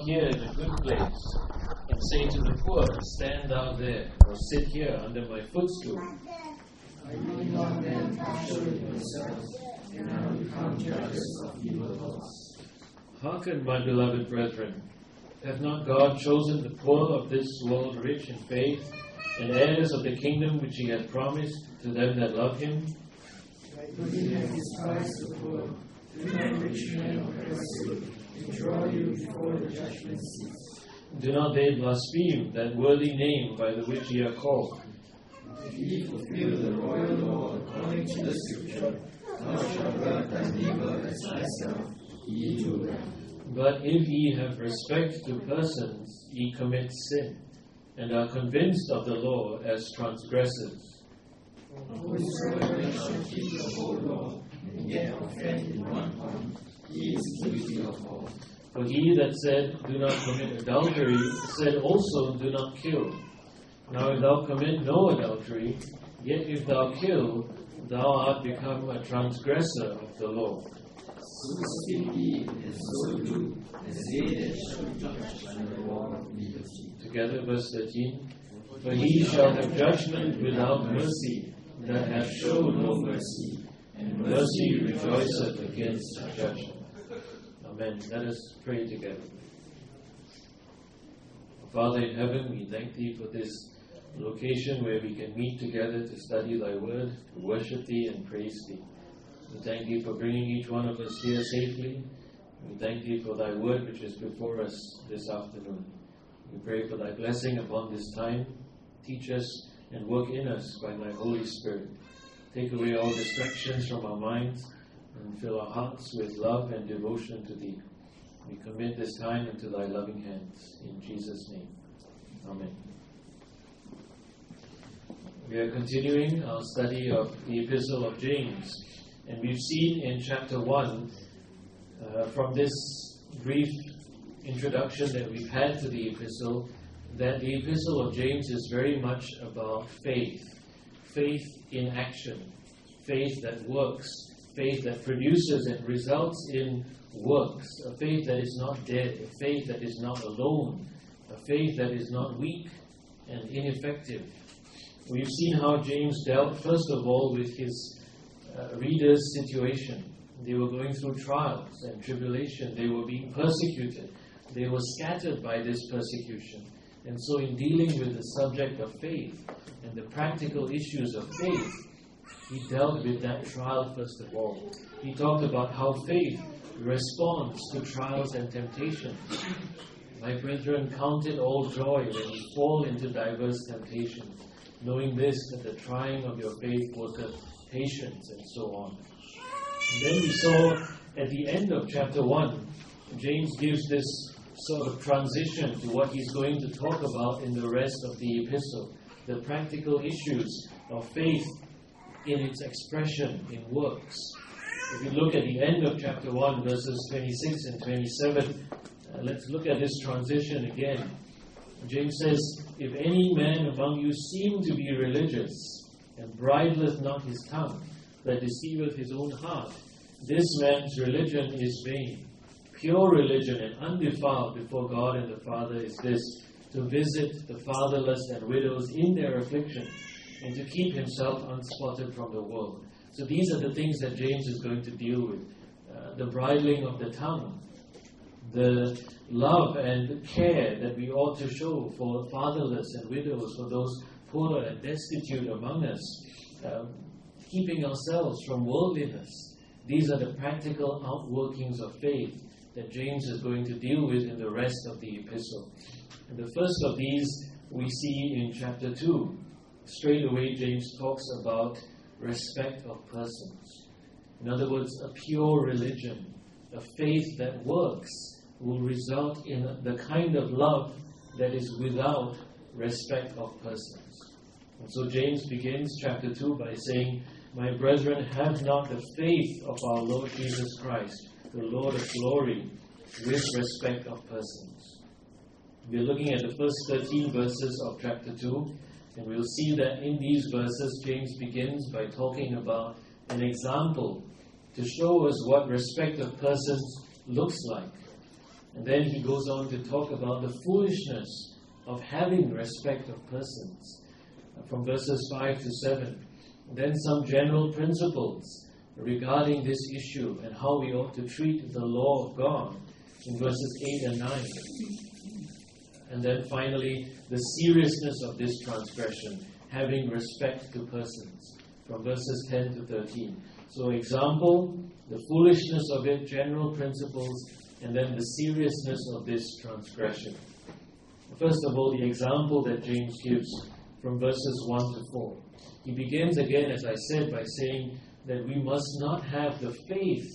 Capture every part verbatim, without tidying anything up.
here in a good place, and say to the poor, stand thou there, or sit here under my footstool. I will not then partially yourselves, and I will become judges of evil thoughts. Hearken, my beloved brethren, hath not God chosen the poor of this world rich in faith, and heirs of the kingdom which he hath promised to them that love him? For he hath despised the poor, do not rich men oppress you, to draw you before the judgment seat. Do not they blaspheme that worthy name by the which ye are called? If ye fulfill the royal law according to the scripture, thou shalt love thy neighbor as thyself, ye do that. But if ye have respect to persons, ye commit sin, and are convinced of the law as transgressors. Whosoever shall keep the whole law, and yet offend in one point, he is guilty of all. For he that said, do not commit adultery, said also, do not kill. Now if thou commit no adultery, yet if thou kill, thou art become a transgressor of the law. So speak ye, and so do, as they that shall be judged by the law of liberty. Together, verse thirteen. For he shall have judgment without mercy, that hath showed no mercy, and mercy rejoiceth against judgment. Amen. Let us pray together. Father in heaven, we thank Thee for this location where we can meet together to study Thy word, to worship Thee and praise Thee. We thank Thee for bringing each one of us here safely. We thank Thee for Thy word which is before us this afternoon. We pray for Thy blessing upon this time. Teach us and work in us by Thy Holy Spirit. Take away all distractions from our minds and fill our hearts with love and devotion to Thee. We commit this time into Thy loving hands. In Jesus' name. Amen. We are continuing our study of the Epistle of James. And we've seen in chapter one, uh, from this brief introduction that we've had to the epistle, that the Epistle of James is very much about faith. Faith in action. Faith that works. Faith that produces and results in works. A faith that is not dead. A faith that is not alone. A faith that is not weak and ineffective. We've seen how James dealt, first of all, with his uh, readers' situation. They were going through trials and tribulation. They were being persecuted. They were scattered by this persecution. And so in dealing with the subject of faith and the practical issues of faith, he dealt with that trial first of all. He talked about how faith responds to trials and temptations. My brethren, count it all joy when you fall into diverse temptations, knowing this, that the trying of your faith worketh patience, and so on. And then we saw at the end of chapter one, James gives this sort of transition to what he's going to talk about in the rest of the epistle, the practical issues of faith in its expression in works. If we look at the end of chapter one, verses twenty-six and twenty-seven, uh, let's look at this transition again. James says, if any man among you seem to be religious, and bridleth not his tongue, that deceiveth his own heart, this man's religion is vain. Pure religion and undefiled before God and the Father is this, to visit the fatherless and widows in their affliction, and to keep himself unspotted from the world. So these are the things that James is going to deal with. Uh, the bridling of the tongue, the love and care that we ought to show for fatherless and widows, for those poor and destitute among us, uh, keeping ourselves from worldliness. These are the practical outworkings of faith that James is going to deal with in the rest of the epistle. And the first of these we see in chapter two. Straight away James talks about respect of persons. In other words, a pure religion, a faith that works, will result in the kind of love that is without respect of persons. And so James begins chapter two by saying, my brethren, have not the faith of our Lord Jesus Christ, the Lord of glory, with respect of persons. We are looking at the first thirteen verses of chapter two, and we'll see that in these verses, James begins by talking about an example to show us what respect of persons looks like. And then he goes on to talk about the foolishness of having respect of persons, uh, from verses five to seven. And then some general principles regarding this issue and how we ought to treat the law of God in verses eight and nine. And then finally, the seriousness of this transgression, having respect to persons, from verses ten to thirteen. So example, the foolishness of it, general principles, and then the seriousness of this transgression. First of all, the example that James gives from verses one to four. He begins again, as I said, by saying that we must not have the faith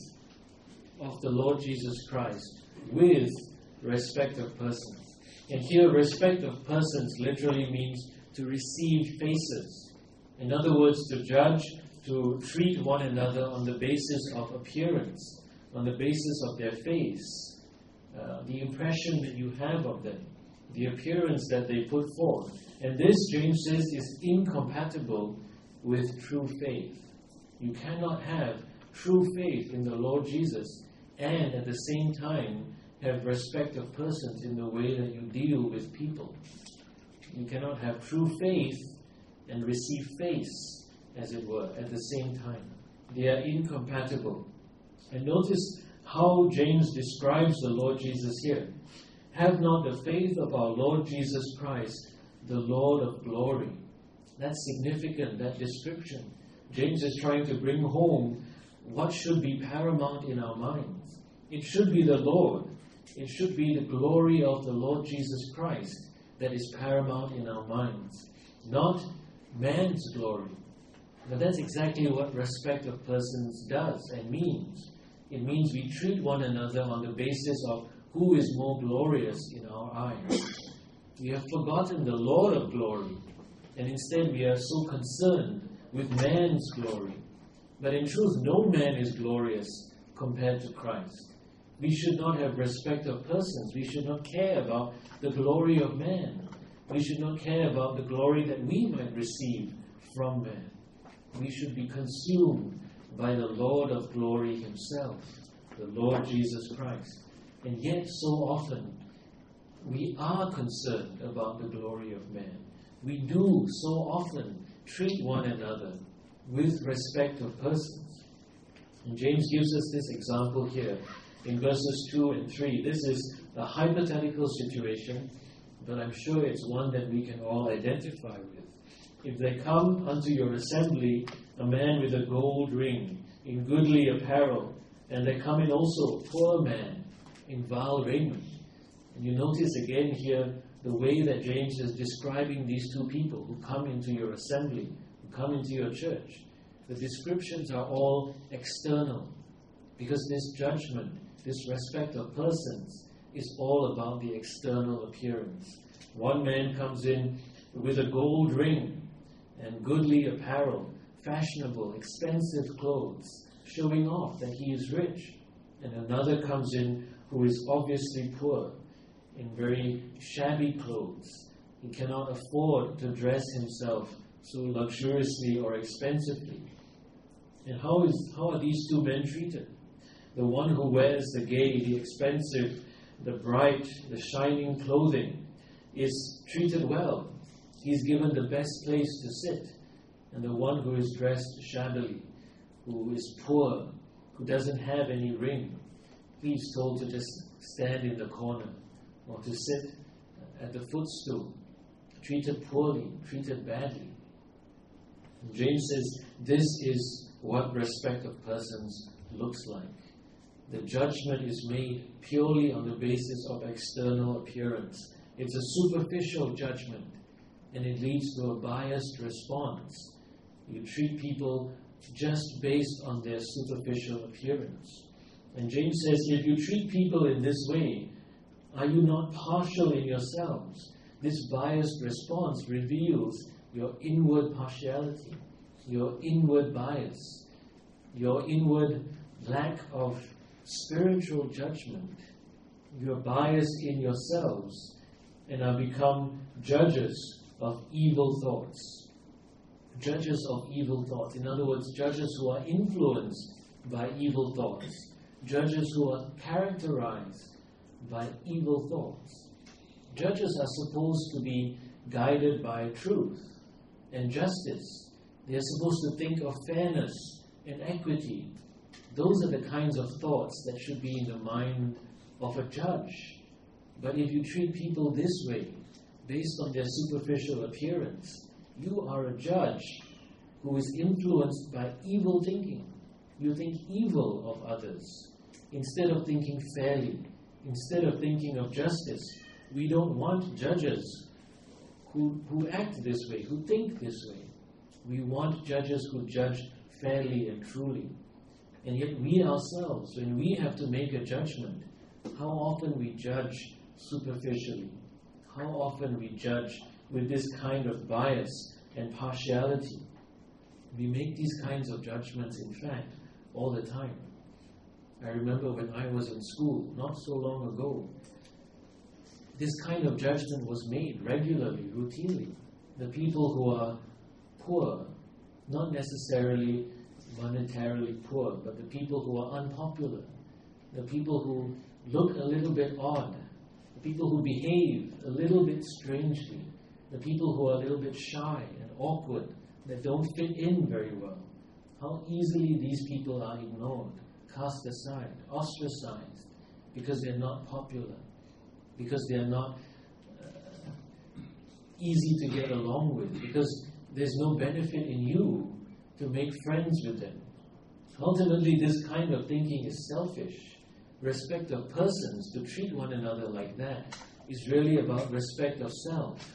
of the Lord Jesus Christ with respect of persons. And here, respect of persons literally means to receive faces. In other words, to judge, to treat one another on the basis of appearance, on the basis of their face, uh, the impression that you have of them, the appearance that they put forth. And this, James says, is incompatible with true faith. You cannot have true faith in the Lord Jesus and at the same time have respect of persons in the way that you deal with people. You cannot have true faith and receive face, as it were, at the same time. They are incompatible. And notice how James describes the Lord Jesus here. Have not the faith of our Lord Jesus Christ, the Lord of glory. That's significant, that description. James is trying to bring home what should be paramount in our minds. It should be the Lord. It should be the glory of the Lord Jesus Christ that is paramount in our minds, not man's glory. But that's exactly what respect of persons does and means. It means we treat one another on the basis of who is more glorious in our eyes. We have forgotten the Lord of glory, and instead we are so concerned with man's glory. But in truth, no man is glorious compared to Christ. We should not have respect of persons. We should not care about the glory of man. We should not care about the glory that we might receive from man. We should be consumed by the Lord of glory himself, the Lord Jesus Christ. And yet, so often, we are concerned about the glory of man. We do so often treat one another with respect of persons. And James gives us this example here in verses two and three. This is a hypothetical situation, but I'm sure it's one that we can all identify with. If there come unto your assembly a man with a gold ring, in goodly apparel, and there come in also a poor man in vile raiment. And you notice again here the way that James is describing these two people who come into your assembly, who come into your church. The descriptions are all external, because this judgment, this respect of persons, is all about the external appearance. One man comes in with a gold ring and goodly apparel, fashionable, expensive clothes, showing off that he is rich. And another comes in who is obviously poor, in very shabby clothes. He cannot afford to dress himself so luxuriously or expensively. And how is how are these two men treated? The one who wears the gay, the expensive, the bright, the shining clothing is treated well. He's given the best place to sit. And the one who is dressed shabbily, who is poor, who doesn't have any ring, he's told to just stand in the corner or to sit at the footstool, treated poorly, treated badly. And James says this is what respect of persons looks like. The judgment is made purely on the basis of external appearance. It's a superficial judgment, and it leads to a biased response. You treat people just based on their superficial appearance. And James says, if you treat people in this way, are you not partial in yourselves? This biased response reveals your inward partiality, your inward bias, your inward lack of spiritual judgment. You are biased in yourselves and are become judges of evil thoughts. Judges of evil thoughts. In other words, judges who are influenced by evil thoughts. Judges who are characterized by evil thoughts. Judges are supposed to be guided by truth and justice. They are supposed to think of fairness and equity. Those are the kinds of thoughts that should be in the mind of a judge. But if you treat people this way, based on their superficial appearance, you are a judge who is influenced by evil thinking. You think evil of others instead of thinking fairly, instead of thinking of justice. We don't want judges who, who act this way, who think this way. We want judges who judge fairly and truly. And yet we ourselves, when we have to make a judgment, how often we judge superficially, how often we judge with this kind of bias and partiality. We make these kinds of judgments, in fact, all the time. I remember when I was in school, not so long ago, this kind of judgment was made regularly, routinely. The people who are poor, not necessarily monetarily poor, but the people who are unpopular, the people who look a little bit odd, the people who behave a little bit strangely, the people who are a little bit shy and awkward, that don't fit in very well. How easily these people are ignored, cast aside, ostracized, because they're not popular, because they're not uh, easy to get along with, because there's no benefit in you to make friends with them. Ultimately, this kind of thinking is selfish. Respect of persons, to treat one another like that, is really about respect of self.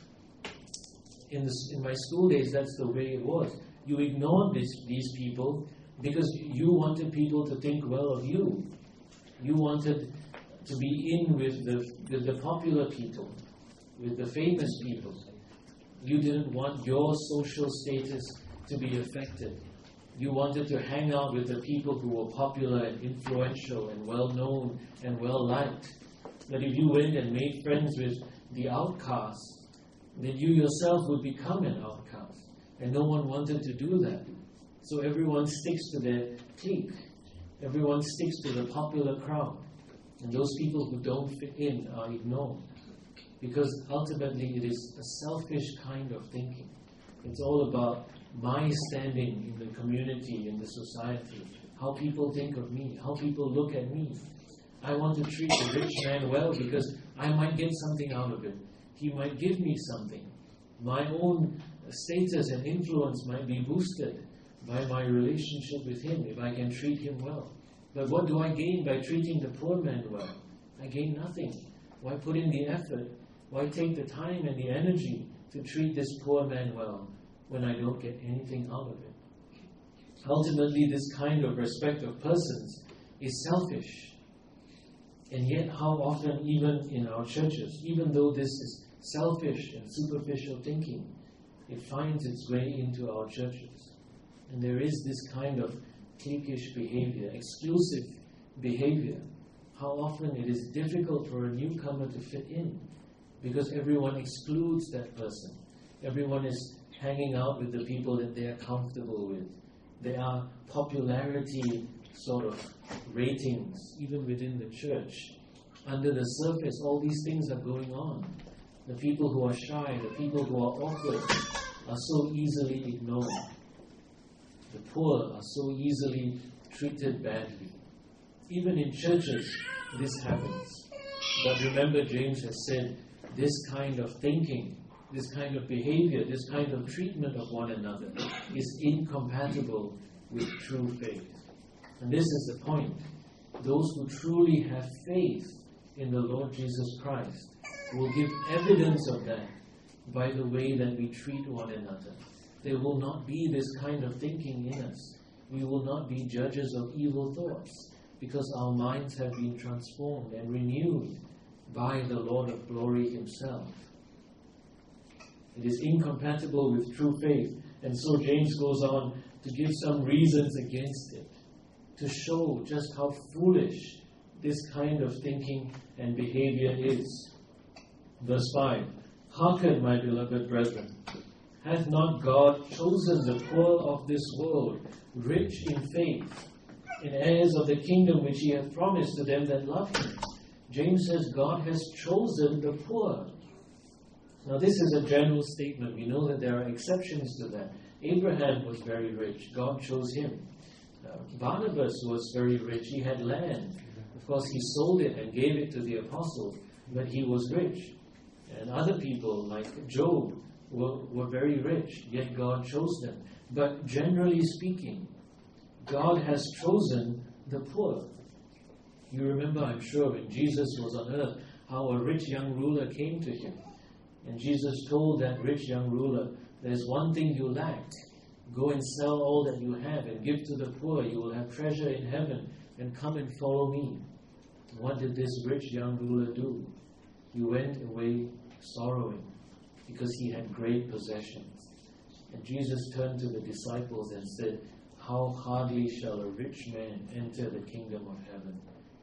In, the, in my school days, that's the way it was. You ignored this, these people because you wanted people to think well of you. You wanted to be in with the, with the popular people, with the famous people. You didn't want your social status to be affected. You wanted to hang out with the people who were popular and influential and well-known and well-liked. But if you went and made friends with the outcasts, then you yourself would become an outcast. And no one wanted to do that. So everyone sticks to their clique. Everyone sticks to the popular crowd. And those people who don't fit in are ignored. Because ultimately it is a selfish kind of thinking. It's all about my standing in the community, in the society, how people think of me, how people look at me. I want to treat the rich man well because I might get something out of it. He might give me something. My own status and influence might be boosted by my relationship with him if I can treat him well. But what do I gain by treating the poor man well? I gain nothing. Why put in the effort? Why take the time and the energy to treat this poor man well when I don't get anything out of it? Ultimately, this kind of respect of persons is selfish. And yet, how often, even in our churches, even though this is selfish and superficial thinking, it finds its way into our churches. And there is this kind of cliquish behavior, exclusive behavior. How often it is difficult for a newcomer to fit in because everyone excludes that person. Everyone is hanging out with the people that they are comfortable with. There are popularity sort of ratings, even within the church. Under the surface, all these things are going on. The people who are shy, the people who are awkward, are so easily ignored. The poor are so easily treated badly. Even in churches, this happens. But remember, James has said, this kind of thinking, this kind of behavior, this kind of treatment of one another is incompatible with true faith. And this is the point. Those who truly have faith in the Lord Jesus Christ will give evidence of that by the way that we treat one another. There will not be this kind of thinking in us. We will not be judges of evil thoughts because our minds have been transformed and renewed by the Lord of glory himself. It is incompatible with true faith. And so James goes on to give some reasons against it, to show just how foolish this kind of thinking and behavior is. Verse five, hearken, my beloved brethren, hath not God chosen the poor of this world, rich in faith, and heirs of the kingdom which he hath promised to them that love him? James says God has chosen the poor. Now this is a general statement. We know that there are exceptions to that. Abraham was very rich. God chose him. Uh, Barnabas was very rich. He had land. Of course, he sold it and gave it to the apostles, but he was rich. And other people like Job were, were very rich, yet God chose them. But generally speaking, God has chosen the poor. You remember, I'm sure, when Jesus was on earth, how a rich young ruler came to him. And Jesus told that rich young ruler, there's one thing you lack. Go and sell all that you have and give to the poor. You will have treasure in heaven, and come and follow me. What did this rich young ruler do? He went away sorrowing because he had great possessions. And Jesus turned to the disciples and said, how hardly shall a rich man enter the kingdom of heaven.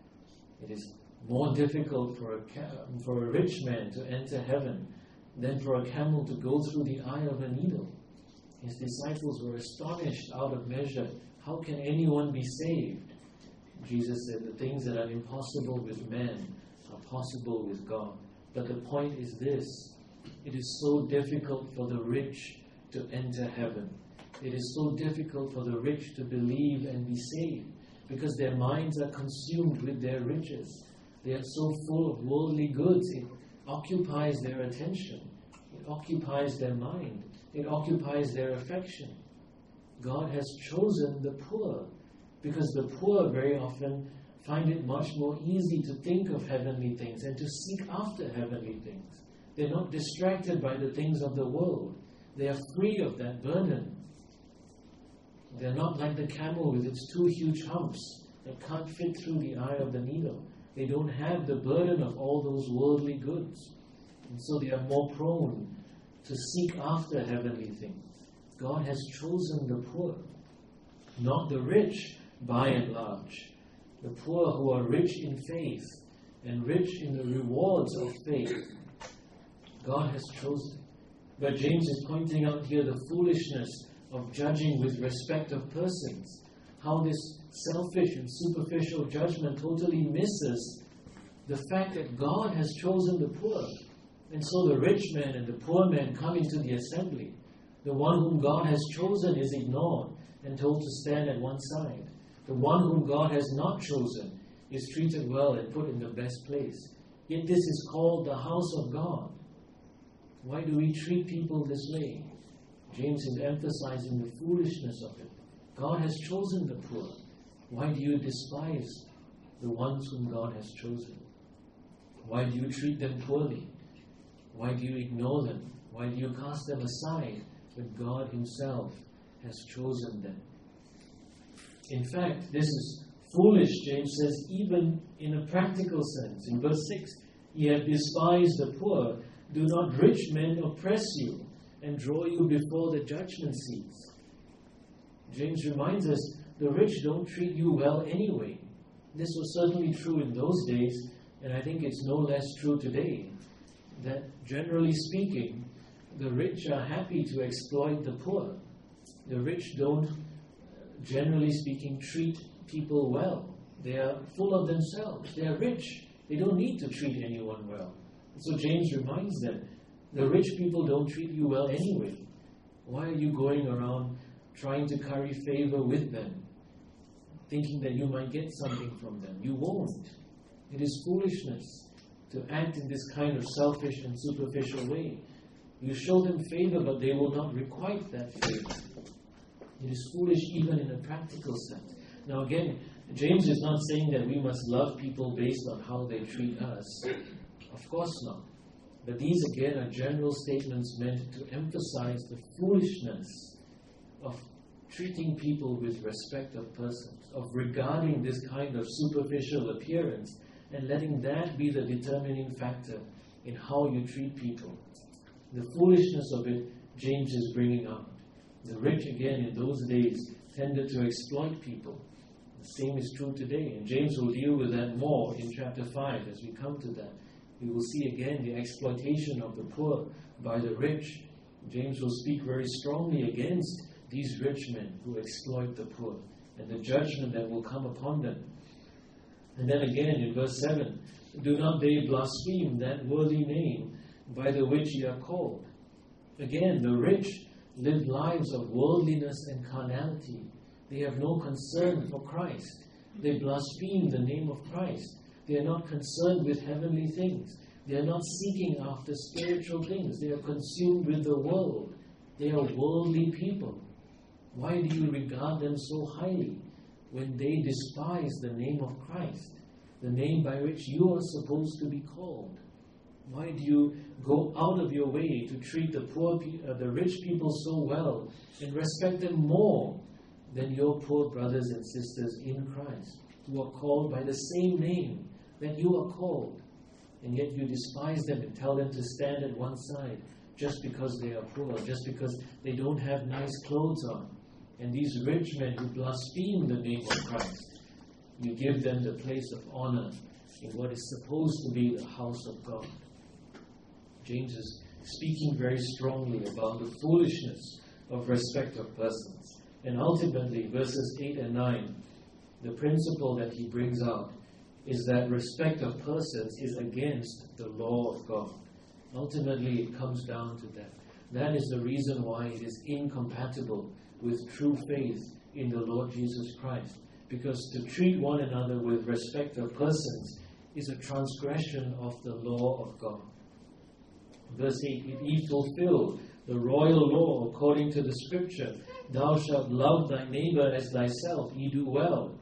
It is more difficult for a, for a rich man to enter heaven than for a camel to go through the eye of a needle. His disciples were astonished out of measure. How can anyone be saved? Jesus said, the things that are impossible with man are possible with God. But the point is this: it is so difficult for the rich to enter heaven. It is so difficult for the rich to believe and be saved because their minds are consumed with their riches. They are so full of worldly goods. It occupies their attention. It occupies their mind. It occupies their affection. God has chosen the poor because the poor very often find it much more easy to think of heavenly things and to seek after heavenly things. They're not distracted by the things of the world. They are free of that burden. They're not like the camel with its two huge humps that can't fit through the eye of the needle. They don't have the burden of all those worldly goods. And so they are more prone to seek after heavenly things. God has chosen the poor, not the rich by and large. The poor who are rich in faith and rich in the rewards of faith, God has chosen. But James is pointing out here the foolishness of judging with respect of persons. How this selfish and superficial judgment totally misses the fact that God has chosen the poor. And so the rich man and the poor man come into the assembly. The one whom God has chosen is ignored and told to stand at one side. The one whom God has not chosen is treated well and put in the best place. Yet this is called the house of God. Why do we treat people this way? James is emphasizing the foolishness of it. God has chosen the poor. Why do you despise the ones whom God has chosen? Why do you treat them poorly? Why do you ignore them? Why do you cast them aside when God Himself has chosen them? In fact, this is foolish, James says, even in a practical sense. In verse six, ye have despised the poor. Do not rich men oppress you and draw you before the judgment seats? James reminds us, the rich don't treat you well anyway. This was certainly true in those days, and I think it's no less true today, that generally speaking, the rich are happy to exploit the poor. The rich don't, generally speaking, treat people well. They are full of themselves. They are rich. They don't need to treat anyone well. So James reminds them, the rich people don't treat you well anyway. Why are you going around trying to curry favor with them, thinking that you might get something from them? You won't. It is foolishness to act in this kind of selfish and superficial way. You show them favor, but they will not requite that favor. It is foolish even in a practical sense. Now again, James is not saying that we must love people based on how they treat us. Of course not. But these again are general statements meant to emphasize the foolishness of treating people with respect of persons, of regarding this kind of superficial appearance and letting that be the determining factor in how you treat people. The foolishness of it, James is bringing out. The rich, again, in those days, tended to exploit people. The same is true today, and James will deal with that more in chapter five as we come to that. We will see again the exploitation of the poor by the rich. James will speak very strongly against these rich men who exploit the poor and the judgment that will come upon them. And then again in verse seven, do not they blaspheme that worthy name by the which ye are called? Again, the rich live lives of worldliness and carnality. They have no concern for Christ. They blaspheme the name of Christ. They are not concerned with heavenly things. They are not seeking after spiritual things. They are consumed with the world. They are worldly people. Why do you regard them so highly when they despise the name of Christ, the name by which you are supposed to be called? Why do you go out of your way to treat the poor, pe- uh, the rich people so well and respect them more than your poor brothers and sisters in Christ, who are called by the same name that you are called? And yet you despise them and tell them to stand at one side just because they are poor, just because they don't have nice clothes on. And these rich men who blaspheme the name of Christ, you give them the place of honor in what is supposed to be the house of God. James is speaking very strongly about the foolishness of respect of persons. And ultimately, verses eight and nine, the principle that he brings out is that respect of persons is against the law of God. Ultimately, it comes down to that. That is the reason why it is incompatible with true faith in the Lord Jesus Christ. Because to treat one another with respect of persons is a transgression of the law of God. Verse eight, if ye fulfill the royal law according to the Scripture, thou shalt love thy neighbor as thyself, ye do well.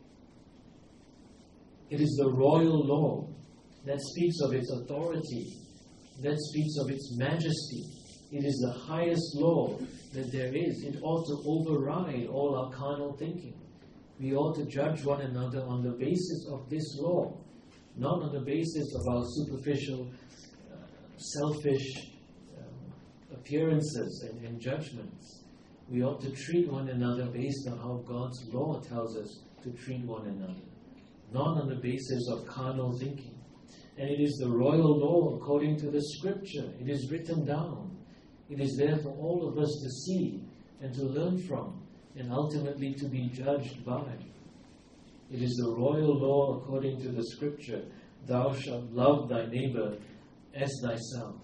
It is the royal law that speaks of its authority, that speaks of its majesty. It is the highest law that there is. It ought to override all our carnal thinking. We ought to judge one another on the basis of this law, not on the basis of our superficial, uh, selfish um, appearances and, and judgments. We ought to treat one another based on how God's law tells us to treat one another, not on the basis of carnal thinking. And it is the royal law according to the Scripture. It is written down. It is there for all of us to see and to learn from, and ultimately to be judged by. It is the royal law according to the Scripture. Thou shalt love thy neighbor as thyself.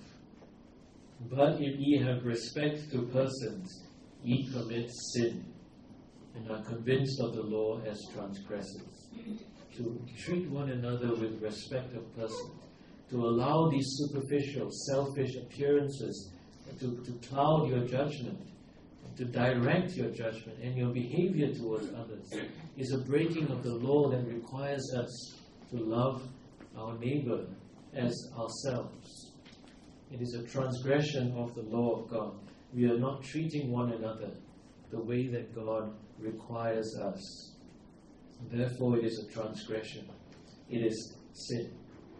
But if ye have respect to persons, ye commit sin, and are convinced of the law as transgressors. To treat one another with respect of persons, to allow these superficial, selfish appearances to, to cloud your judgment, to direct your judgment and your behavior towards others, is a breaking of the law that requires us to love our neighbor as ourselves. It is a transgression of the law of God. We are not treating one another the way that God requires us. Therefore, it is a transgression. It is sin.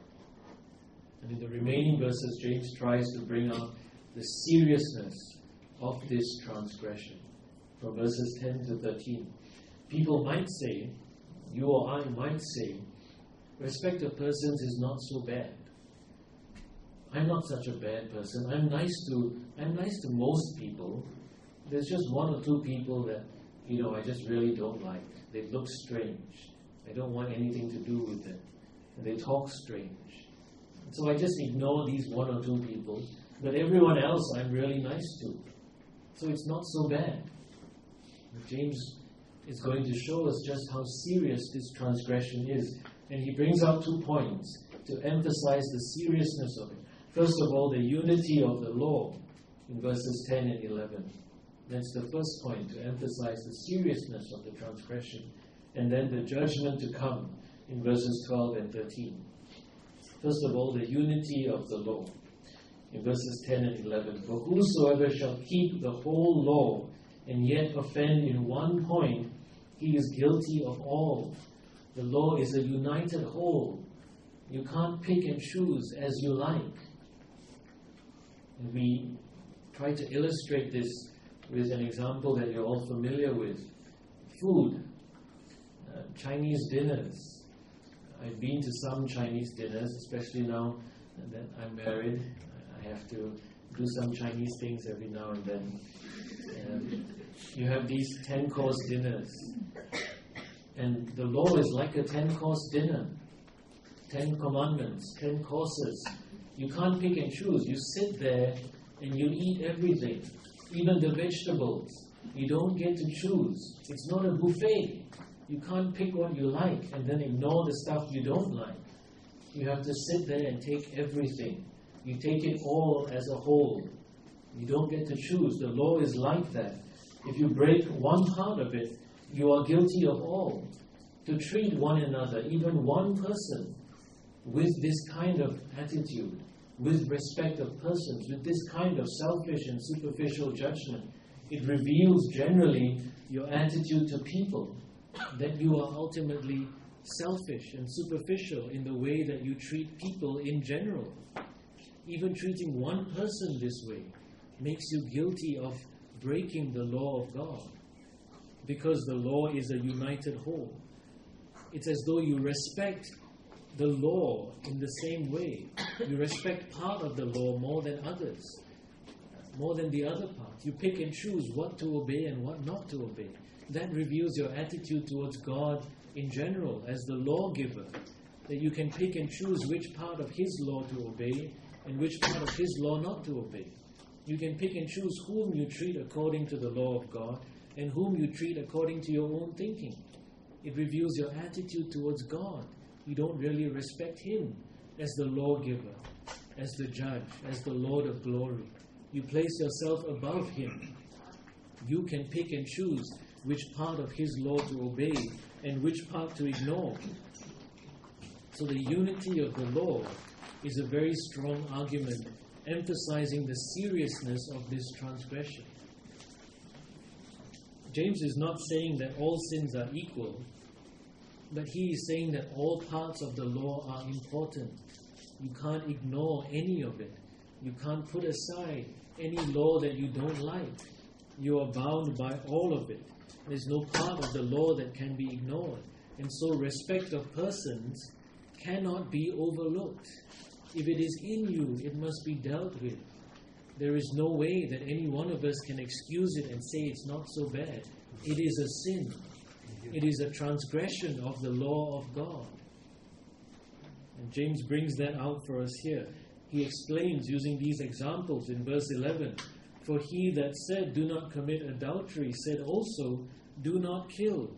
And in the remaining verses, James tries to bring out the seriousness of this transgression. From verses ten to thirteen. People might say, you or I might say, respect of persons is not so bad. I'm not such a bad person. I'm nice to I'm nice to most people. There's just one or two people that, you know, I just really don't like. They look strange. I don't want anything to do with them. And they talk strange. So I just ignore these one or two people. But everyone else I'm really nice to. So it's not so bad. James is going to show us just how serious this transgression is. And he brings out two points to emphasize the seriousness of it. First of all, the unity of the law in verses ten and eleven. That's the first point, to emphasize the seriousness of the transgression. And then the judgment to come in verses twelve and thirteen. First of all, the unity of the law. In verses ten and eleven, for whosoever shall keep the whole law and yet offend in one point, he is guilty of all. The law is a united whole. You can't pick and choose as you like. And we try to illustrate this with an example that you're all familiar with. Food. Uh, Chinese dinners. I've been to some Chinese dinners, especially now that I'm married. I have to do some Chinese things every now and then. Um, you have these ten-course dinners. And the law is like a ten-course dinner. Ten Commandments, ten courses. You can't pick and choose. You sit there and you eat everything, even the vegetables. You don't get to choose. It's not a buffet. You can't pick what you like and then ignore the stuff you don't like. You have to sit there and take everything. You take it all as a whole. You don't get to choose. The law is like that. If you break one part of it, you are guilty of all. To treat one another, even one person, with this kind of attitude, with respect of persons, with this kind of selfish and superficial judgment, it reveals generally your attitude to people, that you are ultimately selfish and superficial in the way that you treat people in general. Even treating one person this way makes you guilty of breaking the law of God, because the law is a united whole. It's as though you respect the law in the same way. You respect part of the law more than others, more than the other part. You pick and choose what to obey and what not to obey. That reveals your attitude towards God in general as the lawgiver, that you can pick and choose which part of His law to obey and which part of His law not to obey. You can pick and choose whom you treat according to the law of God and whom you treat according to your own thinking. It reveals your attitude towards God. You don't really respect Him as the lawgiver, as the judge, as the Lord of glory. You place yourself above Him. You can pick and choose which part of His law to obey and which part to ignore. So the unity of the law is a very strong argument emphasizing the seriousness of this transgression. James is not saying that all sins are equal, but he is saying that all parts of the law are important. You can't ignore any of it. You can't put aside any law that you don't like. You are bound by all of it. There's no part of the law that can be ignored. And so respect of persons cannot be overlooked. If it is in you, it must be dealt with. There is no way that any one of us can excuse it and say it's not so bad. It is a sin. It is a transgression of the law of God. And James brings that out for us here. He explains using these examples in verse eleven. For he that said, do not commit adultery, said also, do not kill.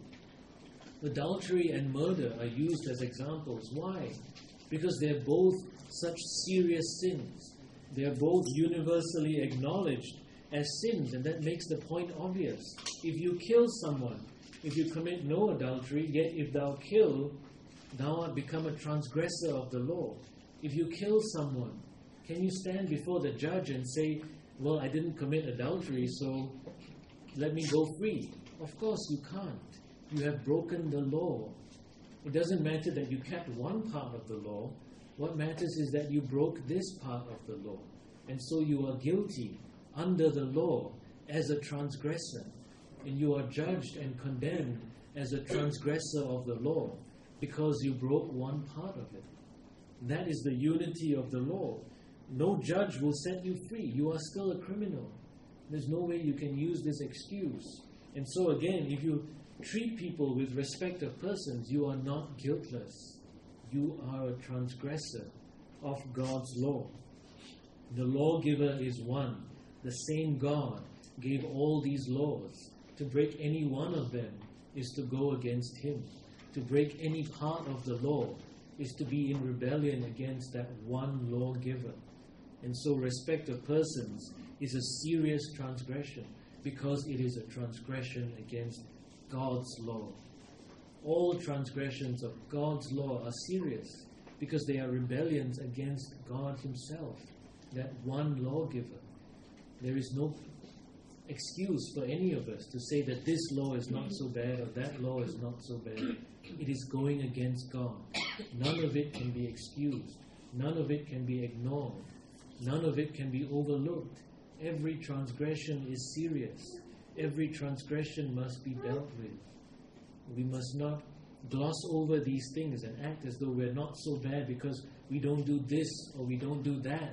Adultery and murder are used as examples. Why? Because they're both such serious sins. They're both universally acknowledged as sins, and that makes the point obvious. If you kill someone, if you commit no adultery, yet if thou kill, thou art become a transgressor of the law. If you kill someone, can you stand before the judge and say, well, I didn't commit adultery, so let me go free? Of course you can't. You have broken the law. It doesn't matter that you kept one part of the law. What matters is that you broke this part of the law. And so you are guilty under the law as a transgressor. And you are judged and condemned as a transgressor of the law because you broke one part of it. That is the unity of the law. No judge will set you free. You are still a criminal. There's no way you can use this excuse. And so again, if you treat people with respect of persons, you are not guiltless. You are a transgressor of God's law. The lawgiver is one. The same God gave all these laws. To break any one of them is to go against Him. To break any part of the law is to be in rebellion against that one lawgiver. And so respect of persons is a serious transgression because it is a transgression against God's law. All transgressions of God's law are serious because they are rebellions against God Himself, that one lawgiver. There is no excuse for any of us to say that this law is not so bad or that law is not so bad. It is going against God. None of it can be excused. None of it can be ignored. None of it can be overlooked. Every transgression is serious. Every transgression must be dealt with. We must not gloss over these things and act as though we're not so bad because we don't do this or we don't do that.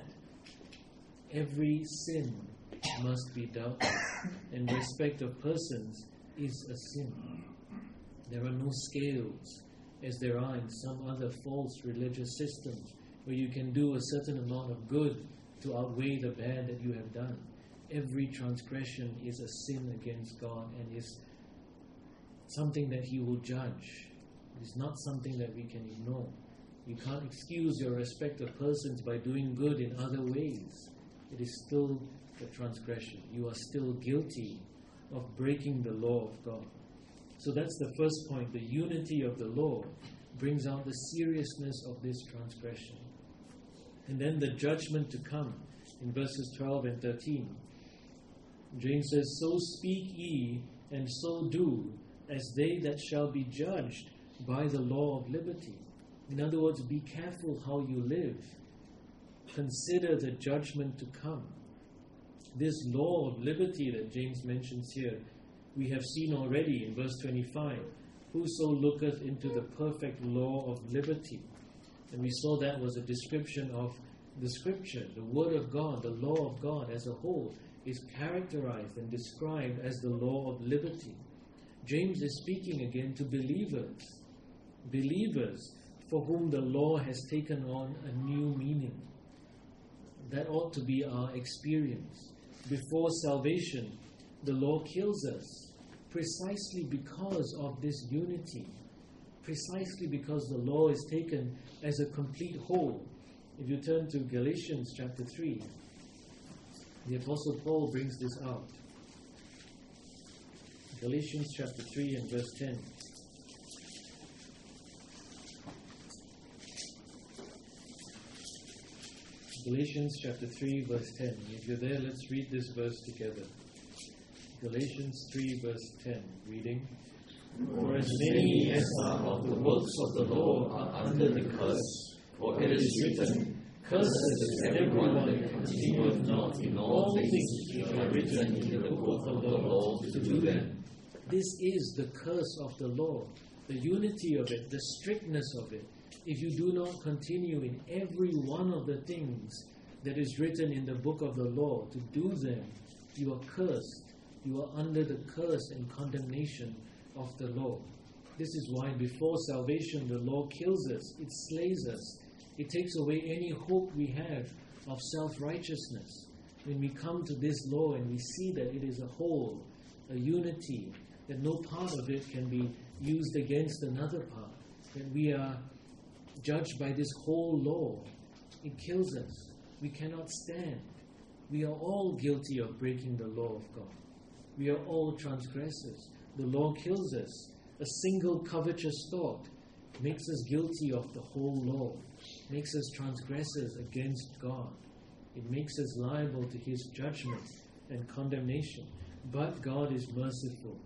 Every sin must be dealt with, and respect of persons is a sin. There are no scales as there are in some other false religious systems, where you can do a certain amount of good to outweigh the bad that you have done. Every transgression is a sin against God and is something that He will judge. It is not something that we can ignore. You can't excuse your respect of persons by doing good in other ways. It is still a transgression. You are still guilty of breaking the law of God. So that's the first point. The unity of the law brings out the seriousness of this transgression. And then the judgment to come in verses twelve and thirteen. James says, "So speak ye, and so do, as they that shall be judged by the law of liberty." In other words, be careful how you live. Consider the judgment to come. This law of liberty that James mentions here, we have seen already in verse twenty-five. "Whoso looketh into the perfect law of liberty." And we saw that was a description of the Scripture, the Word of God, the law of God as a whole is characterized and described as the law of liberty. James is speaking again to believers, believers for whom the law has taken on a new meaning. That ought to be our experience. Before salvation, the law kills us precisely because of this unity, precisely because the law is taken as a complete whole. If you turn to Galatians chapter three, the Apostle Paul brings this out. Galatians chapter three and verse ten. Galatians chapter three verse ten. If you're there, let's read this verse together. Galatians three verse ten, reading. "For as many as are of the works of the law are under the curse, for it is written, Cursed is everyone that continueth not in all things which are written in the book of the law to do them." This is the curse of the law, the unity of it, the strictness of it. If you do not continue in every one of the things that is written in the book of the law to do them, you are cursed. You are under the curse and condemnation of the law. This is why before salvation the law kills us, it slays us. It takes away any hope we have of self-righteousness. When we come to this law and we see that it is a whole, a unity, that no part of it can be used against another part, that we are judged by this whole law, it kills us. We cannot stand. We are all guilty of breaking the law of God. We are all transgressors. The law kills us. A single covetous thought makes us guilty of the whole law, makes us transgressors against God. It makes us liable to His judgment and condemnation. But God is merciful.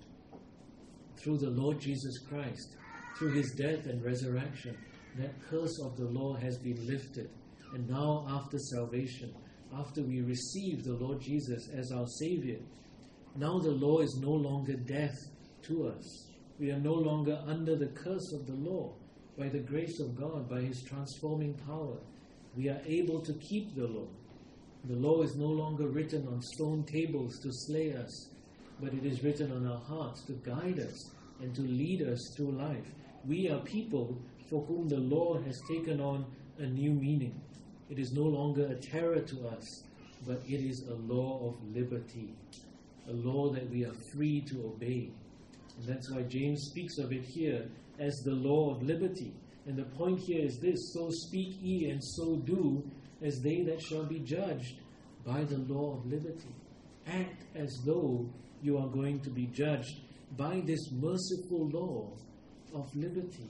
Through the Lord Jesus Christ, through His death and resurrection, that curse of the law has been lifted. And now after salvation, after we receive the Lord Jesus as our Savior, now the law is no longer death to us. We are no longer under the curse of the law. By the grace of God, by His transforming power, we are able to keep the law. The law is no longer written on stone tables to slay us, but it is written on our hearts to guide us and to lead us through life. We are people for whom the law has taken on a new meaning. It is no longer a terror to us, but it is a law of liberty, a law that we are free to obey. And that's why James speaks of it here as the law of liberty. And the point here is this: "So speak ye, and so do, as they that shall be judged by the law of liberty." Act as though you are going to be judged by this merciful law of liberty.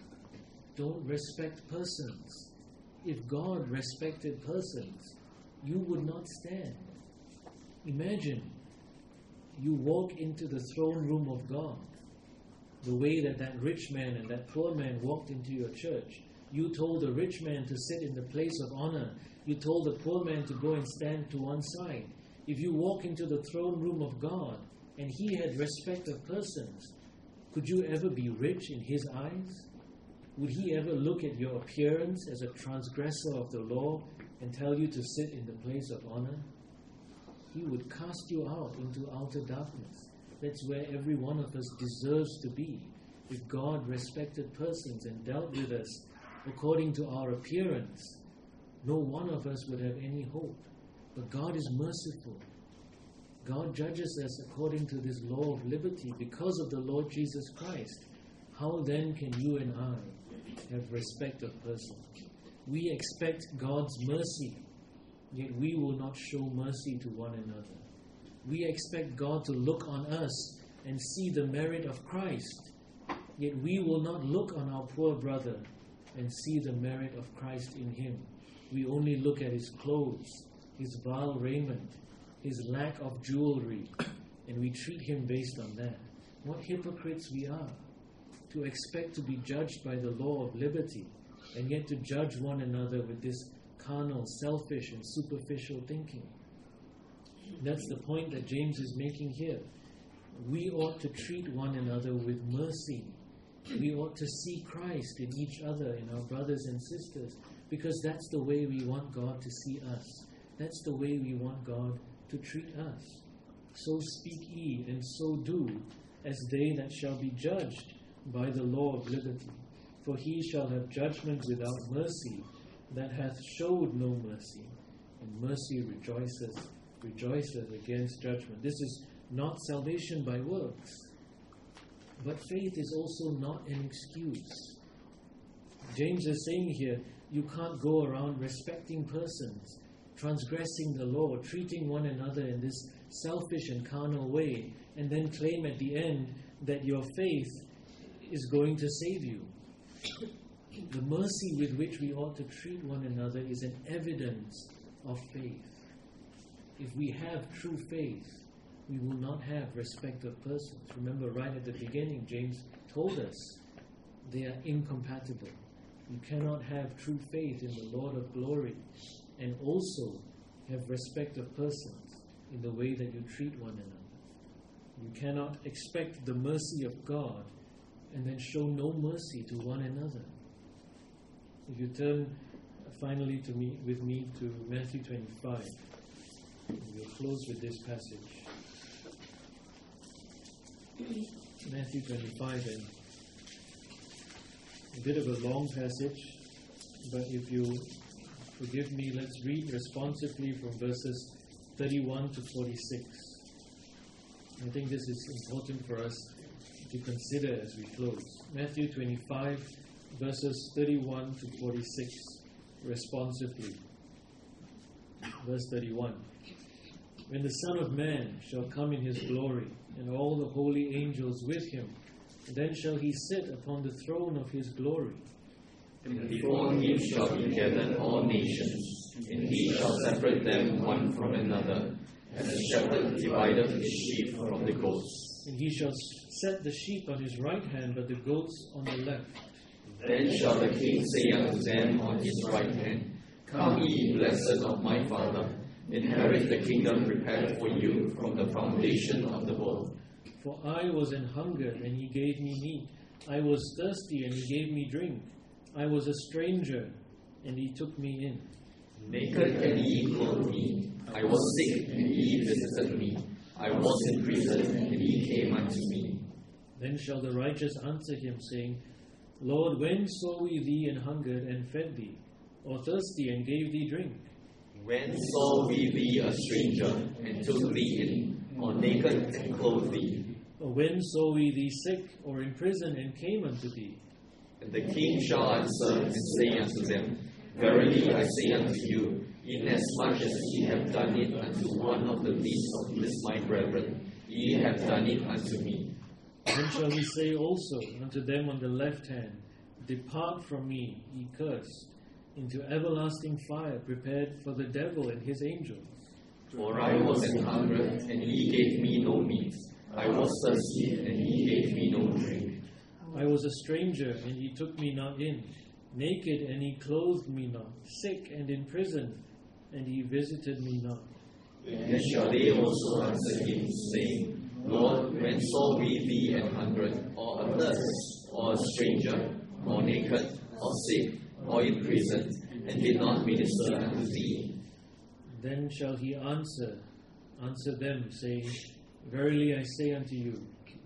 Don't respect persons. If God respected persons, you would not stand. Imagine you walk into the throne room of God the way that that rich man and that poor man walked into your church. You told the rich man to sit in the place of honor. You told the poor man to go and stand to one side. If you walk into the throne room of God and He had respect of persons, could you ever be rich in His eyes? Would He ever look at your appearance as a transgressor of the law and tell you to sit in the place of honor? He would cast you out into outer darkness. That's where every one of us deserves to be. If God respected persons and dealt with us according to our appearance, no one of us would have any hope. But God is merciful. God judges us according to this law of liberty because of the Lord Jesus Christ. How then can you and I have respect of persons? We expect God's mercy, yet we will not show mercy to one another. We expect God to look on us and see the merit of Christ, yet we will not look on our poor brother and see the merit of Christ in him. We only look at his clothes, his vile raiment, his lack of jewelry, and we treat him based on that. What hypocrites we are, to expect to be judged by the law of liberty, and yet to judge one another with this carnal, selfish, and superficial thinking. That's the point that James is making here. We ought to treat one another with mercy. We ought to see Christ in each other, in our brothers and sisters, because that's the way we want God to see us. That's the way we want God to treat us. So speak ye, and so do, as they that shall be judged by the law of liberty. For he shall have judgment without mercy, that hath showed no mercy, and mercy rejoiceth, rejoiceth against judgment. This is not salvation by works, but faith is also not an excuse. James is saying here, you can't go around respecting persons, transgressing the law, treating one another in this selfish and carnal way, and then claim at the end that your faith is going to save you. The mercy with which we ought to treat one another is an evidence of faith. If we have true faith, we will not have respect of persons. Remember, right at the beginning, James told us they are incompatible. You cannot have true faith in the Lord of glory and also have respect of persons in the way that you treat one another. You cannot expect the mercy of God and then show no mercy to one another. If you turn finally to me with me to Matthew twenty-five, we'll close with this passage. Matthew twenty-five, and a bit of a long passage, but if you forgive me, let's read responsively from verses thirty-one to forty-six. I think this is important for us to consider as we close. Matthew twenty-five, verses thirty-one to forty-six, responsively. Verse thirty-one. When the Son of Man shall come in his glory, and all the holy angels with him, then shall he sit upon the throne of his glory. And before him shall be gathered all nations, and he shall separate them one from another, as a shepherd divideth his sheep from the goats. And he shall set the sheep on his right hand, but the goats on the left. Then shall the king say unto them on his right hand, Come ye, blessed of my Father, inherit the kingdom prepared for you from the foundation of the world. For I was an hungered, and he gave me meat. I was thirsty, and he gave me drink. I was a stranger, and he took me in. Naked, and ye clothed me. I was sick, and ye visited me. I was in prison, and ye came unto me. Then shall the righteous answer him, saying, Lord, when saw we thee an hungered, and fed thee, or thirsty, and gave thee drink? When saw we thee a stranger, and took thee in, or naked, and clothed thee? Or when saw we thee sick, or in prison, and came unto thee? And the king shall answer and say unto them, Verily I say unto you, inasmuch as ye have done it unto one of the least of these my brethren, ye have done it unto me. Then shall he say also unto them on the left hand, Depart from me, ye cursed, into everlasting fire prepared for the devil and his angels. For I was an hungered, and ye gave me no meat. I was thirsty, and ye gave me no drink. I was a stranger, and ye took me not in. Naked, and ye clothed me not. Sick, and in prison, and ye visited me not. Then shall they also answer him, saying, Lord, when saw we thee an hungered, or athirst, or a stranger, or naked, or sick, or in prison, and did not minister unto thee? Then shall he answer, answer them, saying, Verily I say unto you,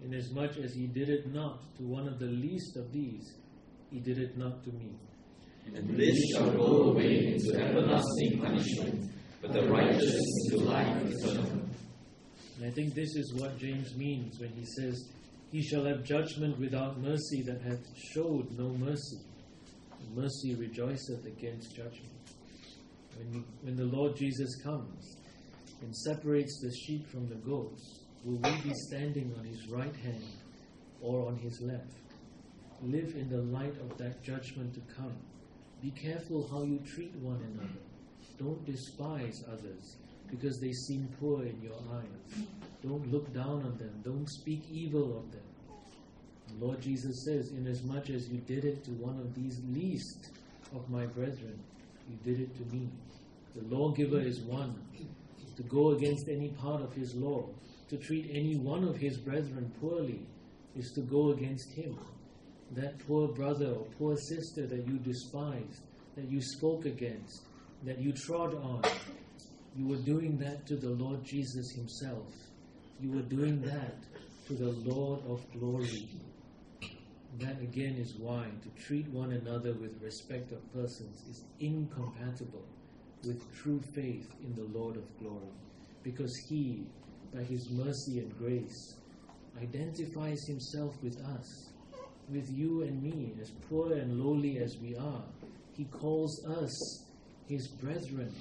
Inasmuch as he did it not to one of the least of these, he did it not to me. And this shall go away into everlasting punishment, but the righteous into life eternal. And I think this is what James means when he says, he shall have judgment without mercy that hath showed no mercy. And mercy rejoiceth against judgment. When, we, when the Lord Jesus comes and separates the sheep from the goats, will we be standing on his right hand or on his left? Live in the light of that judgment to come. Be careful how you treat one another. Don't despise others because they seem poor in your eyes. Don't look down on them. Don't speak evil of them. The Lord Jesus says, inasmuch as you did it to one of these least of my brethren, you did it to me. The lawgiver is one. To go against any part of his law, to treat any one of his brethren poorly, is to go against him. That poor brother or poor sister that you despised, that you spoke against, that you trod on, you were doing that to the Lord Jesus himself. You were doing that to the Lord of glory. That again is why to treat one another with respect of persons is incompatible with true faith in the Lord of glory. Because he, by his mercy and grace, identifies himself with us, with you and me, as poor and lowly as we are. He calls us his brethren.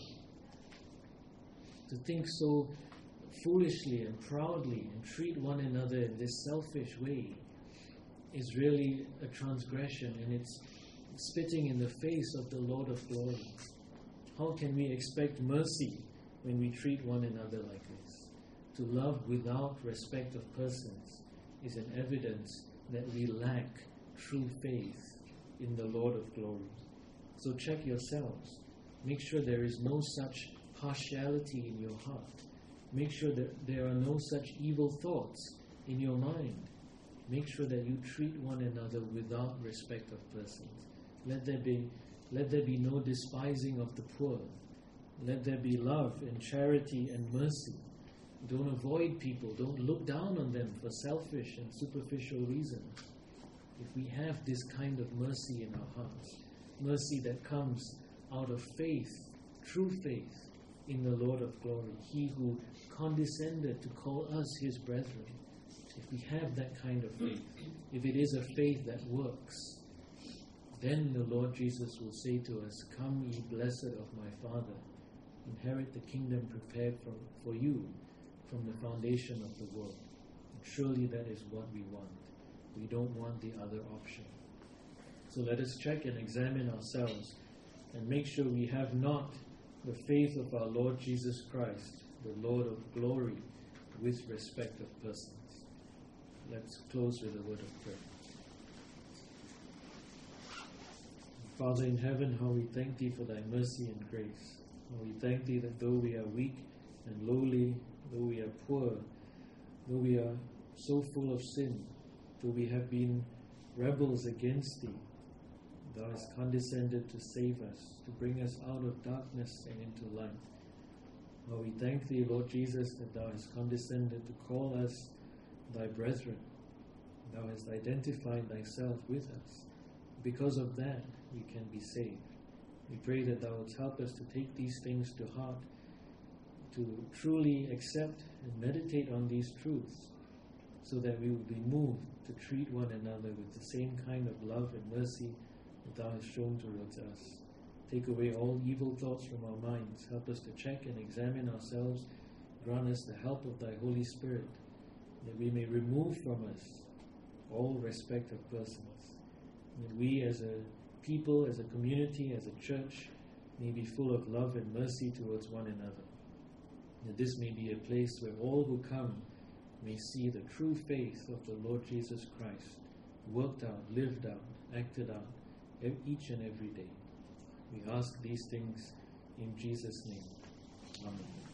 To think so foolishly and proudly and treat one another in this selfish way is really a transgression, and it's spitting in the face of the Lord of glory. How can we expect mercy when we treat one another like this? To love without respect of persons is an evidence that we lack true faith in the Lord of glory. So check yourselves. Make sure there is no such partiality in your heart. Make sure that there are no such evil thoughts in your mind. Make sure that you treat one another without respect of persons. Let there be, let there be no despising of the poor. Let there be love and charity and mercy. Don't avoid people. Don't look down on them for selfish and superficial reasons. If we have this kind of mercy in our hearts, mercy that comes out of faith, true faith in the Lord of glory, he who condescended to call us his brethren. If we have that kind of faith, if it is a faith that works, then the Lord Jesus will say to us, come ye blessed of my Father, inherit the kingdom prepared for, for you from the foundation of the world. And surely that is what we want. We don't want the other option. So let us check and examine ourselves and make sure we have not the faith of our Lord Jesus Christ, the Lord of glory, with respect of persons. Let's close with a word of prayer. Father in heaven, how we thank Thee for Thy mercy and grace. How we thank Thee that though we are weak and lowly, though we are poor, though we are so full of sin, though we have been rebels against Thee, Thou hast condescended to save us, to bring us out of darkness and into light. How we thank Thee, Lord Jesus, that Thou hast condescended to call us Thy brethren. Thou hast identified Thyself with us. Because of that, we can be saved. We pray that Thou wilt help us to take these things to heart, to truly accept and meditate on these truths, so that we will be moved to treat one another with the same kind of love and mercy that Thou hast shown towards us. Take away all evil thoughts from our minds. Help us to check and examine ourselves. Grant us the help of Thy Holy Spirit, that we may remove from us all respect of persons. That we as a people, as a community, as a church, may be full of love and mercy towards one another. That this may be a place where all who come may see the true faith of the Lord Jesus Christ, worked out, lived out, acted out, each and every day. We ask these things in Jesus' name. Amen.